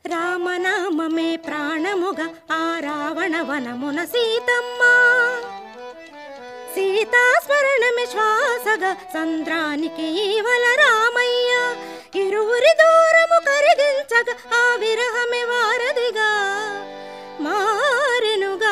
రామనామమే ప్రాణముగా ఆ రావణ వనమున సీతమ్మ, సీతాస్మరణమే శ్వాసగా సంద్రానికి ఈవల రామయ్య, ఇరువురి దూరము కరిగించగా ఆ విరహమే వారధిగా మారెనుగా.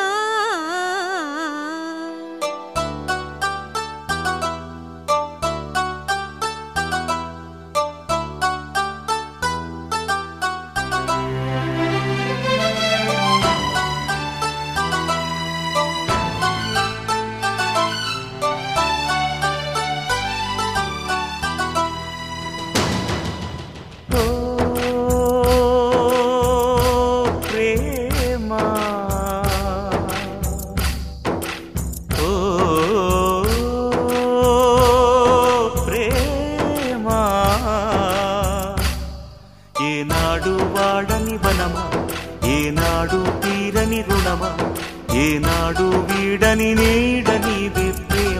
ఏనాడు వాడని వనమా, ఏనాడు తీరని రుణమా, ఏనాడు వీడని నీడని ప్రేమ,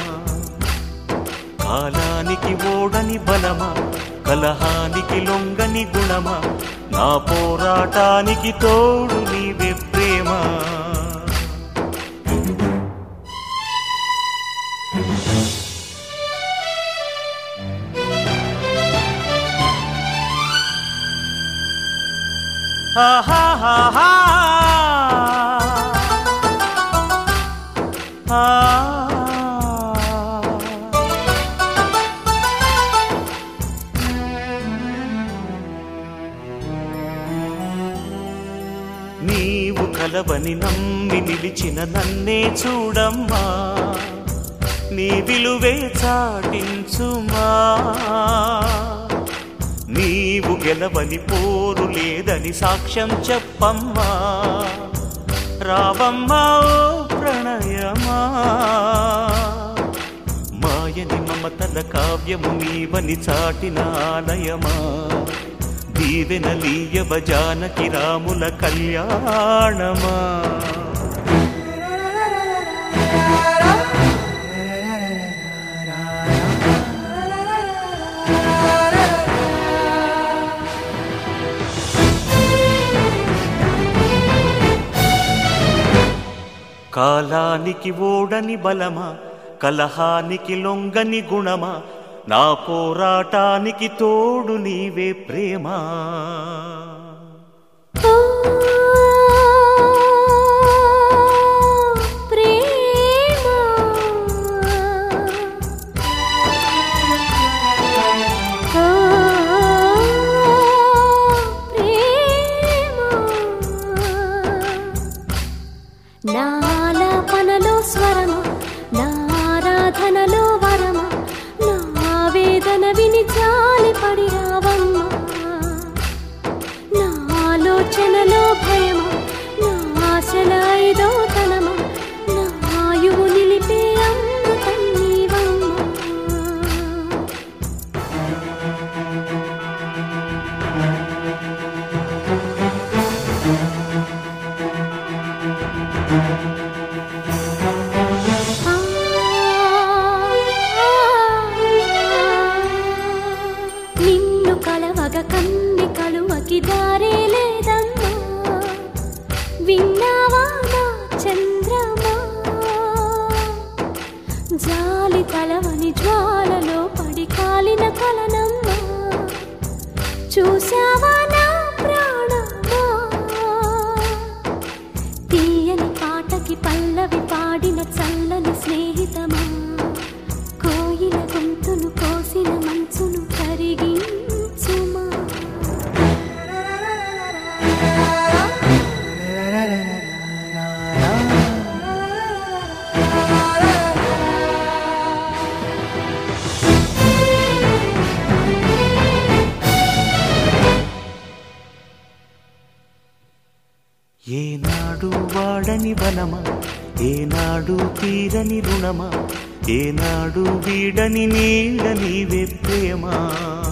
కాలానికి ఓడని బలమా, కలహానికి లొంగని గుణమా, నా పోరాటానికి తోడు నీవే ప్రేమ. నీవు కలవని నమ్మి నిలిచిన నన్నే చూడమ్మా, నీ విలువే చాటించుమా, నీవు గెలవని పోరు లేదని సాక్ష్యం చెప్పమ్మా, రావమ్మా ఓ ప్రణయమా, మాయని మమతల కావ్యము నీవని చాటిన ఆలయమా, దీవెనలీయవ జానకి రాముల కళ్యాణమా. కాలానికి ఓడని బలమా, కలహానికి లొంగని గుణమా, నా పోరాటానికి తోడు నీవే ప్రేమా. నాలాపనలో స్వరమా, నారాధనలో వరమా, నా వేదన విని జాలిపడి రావమ్మా, నా ఆలోచనలో భయమా, నా ఆశల ఐదోతనమా, నా ఆయువు నిలిపే అమృతం నీవమ్మా. నిన్ను కలవగ కన్ని కలువకి దారే లేదమ్మా, విన్నావా నా చంద్రమా, జాలి కలవని జ్వాలలో పడి కాలిన కలనమ్మా, చూసావా నా ప్రాణమా, తీయని పాటకి పల్లవి పాడిన చల్లని స్నేహితమా, కోయిల గొంతును కోసిన మంచును కరిగించుమా. ఏనాడు వాడని వనమా, ఏనాడు తీరని రుణమా, ఏనాడు వీడని నీడ నీవే ప్రేమా.